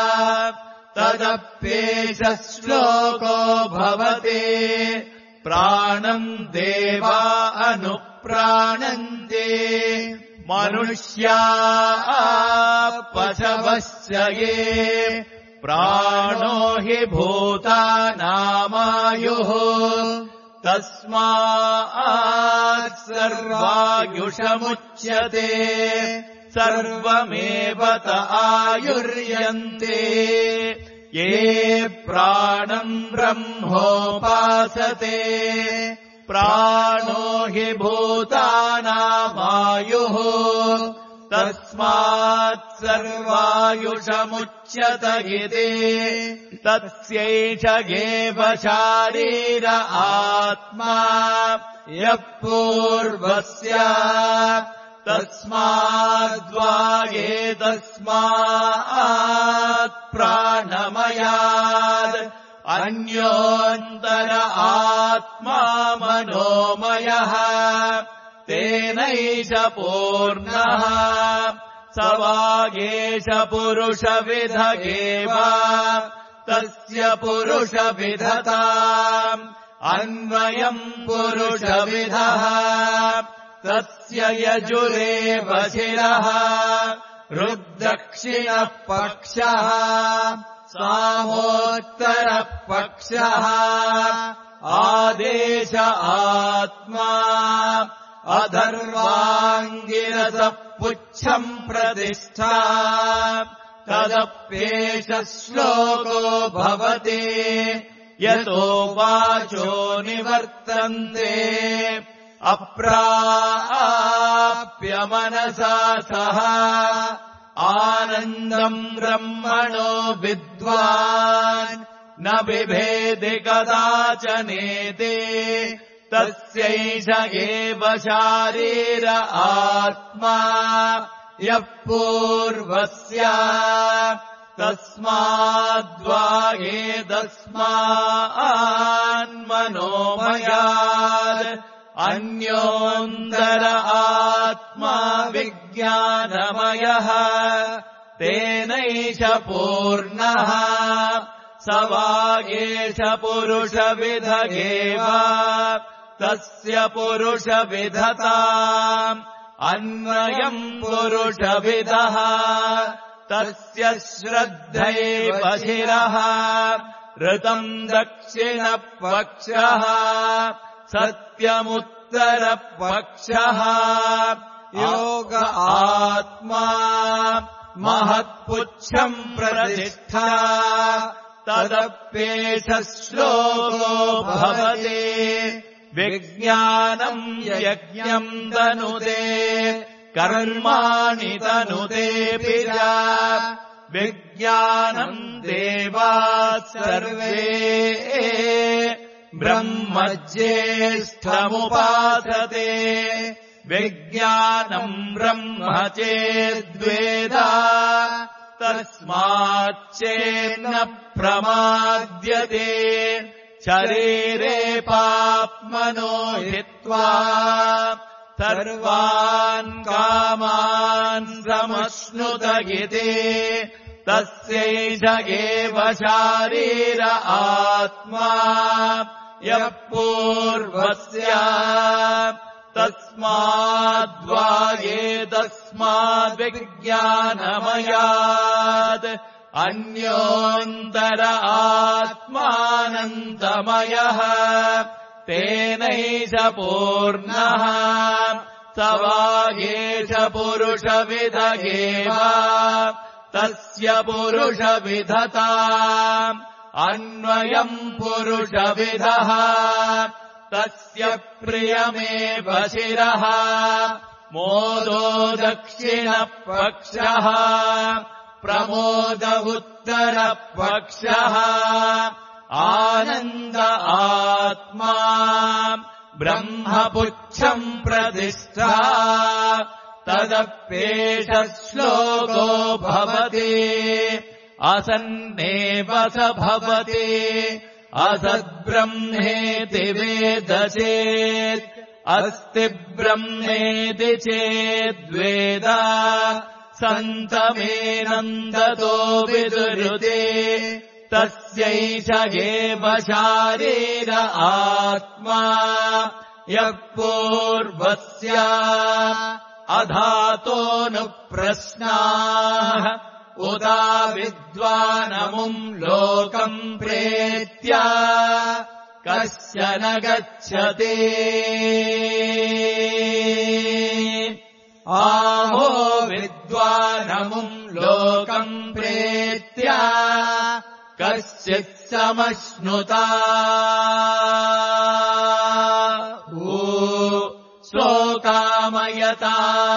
तदप्येष श्लोको भवति प्राणम् देवा अनुप्राणन्ते मनुष्या पशवश्च ये प्राणो हि भूतानामायुः तस्मात् सर्वायुषमुच्यते सर्वमेव त आयुर्यन्ते ये प्राणम् ब्रह्मोपासते प्राणो हि भूतानामायुः तस्मात् सर्वायुषमुच्यत इति तस्यैष एव शारीर आत्मा यः पूर्वस्य तस्माद्वागेतस्मात् प्राणमयात् अन्योऽन्तर आत्मा मनोमयः तेनैष पूर्णः सवागेश पुरुषविध एव तस्य पुरुषविधताम् अन्वयम् पुरुषविधः तस्य यजुरेव शिरः ऋद्दक्षिणः पक्षः सामोत्तरः पक्षः आदेश आत्मा अधर्वाङ्गिरसः पुच्छम् प्रतिष्ठा तदप्येष श्लोको भवति यतो वाचो निवर्तन्ते अप्राप्य मनसा सह आनन्दम् ब्रह्मणो विद्वान् न बिभेदि कदाचनेति तस्यैष एव शारीर आत्मा यः पूर्वस्य तस्माद्वागेतस्मान्मनोमयात् अन्योऽन्तर आत्मा विज्ञानमयः तेनैष पूर्णः सवागेश पुरुषविध एव तस्य पुरुषविधताम् अन्वयम् पुरुषविदः तस्य श्रद्धैव शिरः ऋतम् दक्षिणपक्षः सत्यमुत्तरपक्षः योग आत्मा महत्पुच्छम् प्रतिष्ठा तदप्येष श्लोको भवति विज्ञानम् यज्ञम् तनुते कर्माणि तनुतेऽपि च विज्ञानम् देवाः सर्वे ब्रह्मज्येष्ठमुपासते विज्ञानम् ब्रह्म चेद्वेद तस्माच्चेन्न प्रमाद्यते शरीरे पाप्मनो हित्वा सर्वान् कामान् समश्नुत इति तस्यैष एव शारीर आत्मा यः पूर्वस्य तस्माद्वा एतस्माद्विज्ञानमयात् अन्योऽन्तर आत्मानन्दमयः तेनैष पूर्णः स वा एष पुरुषविद एव तस्य पुरुषविधता अन्वयम् पुरुषविदः तस्य प्रियमेव शिरः मोदो दक्षिणपक्षः प्रमोद उत्तरपक्षः आनन्द आत्मा ब्रह्मपुच्छम् प्रतिष्ठा तदप्येष श्लोको भवति असन्नेव स भवति असद्ब्रह्मेति वेद चेत् अस्ति ब्रह्मेति चेद्वेद सन्तमेनन्दतो विदुरुते तस्यैष एव शारीर आत्मा यः पूर्वस्य अधातोऽनुप्रश्नाः उदा विद्वानमुम् लोकम् प्रेत्य कश्चन गच्छति आहो विद्वानमुम् लोकम् प्रेत्य कश्चित् समश्नुता सोकामयता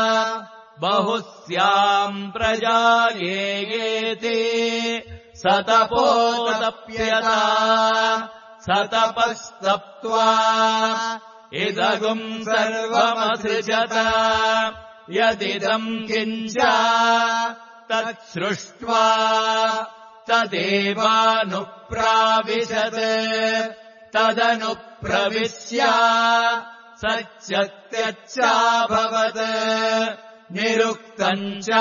बहुस्याम् प्रजा येति सतपोतप्यता सतपस्तप्त्वा इदगुम् सर्वमसृजत यदिदम् किञ्च तत्सृष्ट्वा तदेवानुप्राविशत् तदनुप्रविश्य सत्यच्चाभवत् निरुक्तम् च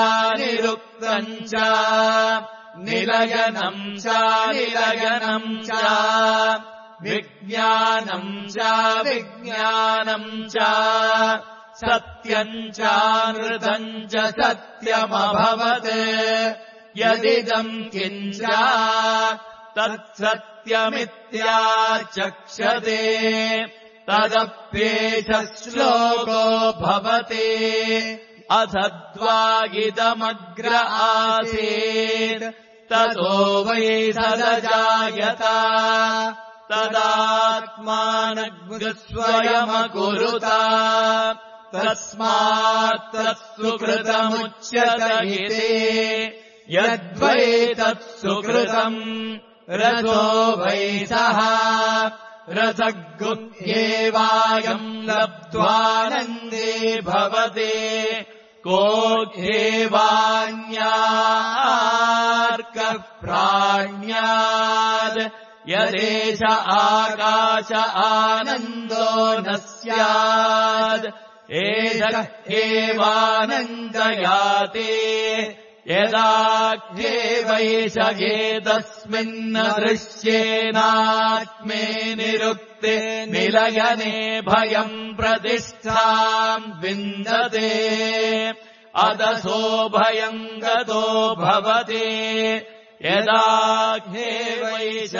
निलयनम् च विज्ञानम् च सत्यम् चानृतम् च सत्यमभवत् यदिदम् किञ्च तत्सत्यमित्याचक्षते तदप्येष श्लोको भवति असद्वागिदमग्र आसीत् ततो वै सदजायत तदात्मानग्स्वयमकुरुत तस्मात् तत्सुकृतमुच्यत इति यद्वै तत्सुकृतम् रसो वै सः रसगुह्येवायम् लब्ध्वानन्दे भवति को ह्येवान्यार्कः प्राण्याद् यदेष आकाश आनन्दो न स्यात् एष ह्येवानन्दयाति यदाख्येवैष एतस्मिन्न दृश्येनात्मे निरुक्ते निलयने भयम् प्रतिष्ठाम् विन्दते अदसो भयम् गतो भवति यदाख्येवैष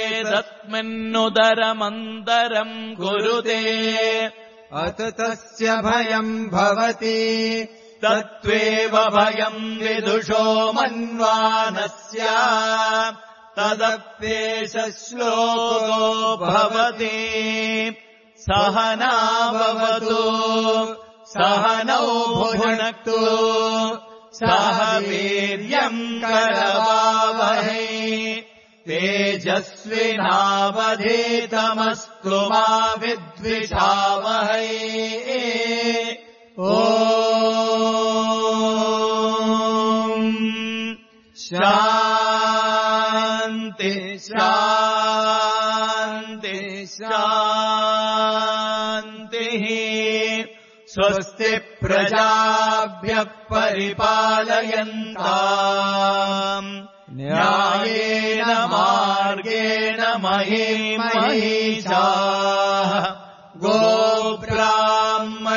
एतस्मिन्नुदरमन्तरम् कुरुते अत तस्य भयम् भवति तत्त्वेव भयम् विदुषो मन्वानस्य तदप्येष श्लोको भवति सहनाववतु सहनौ भुनक्तु सह वीर्यम् करवावहै तेजस्विनावधीतमस्तु मा विद्विषावहै शान्ति शान्ति शान्तिः स्वस्ति प्रजाभ्यः परिपालयन्ताम् न्यायेन मार्गेण महीमहीषाः गोब्राह्मणेभ्यः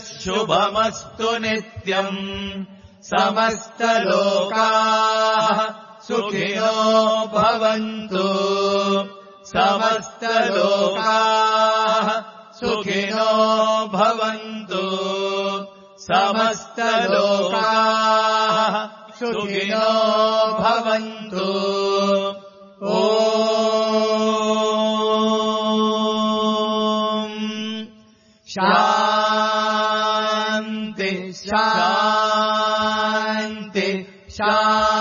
शुभमस्तु नित्यम् समस्तलोकाः सुखिनो भवन्तु समस्तलोकाः सुखिनो भवन्तु समस्तलोकाः सुखिनो भवन्तु ॐ शान्ति शान्ति शान्ति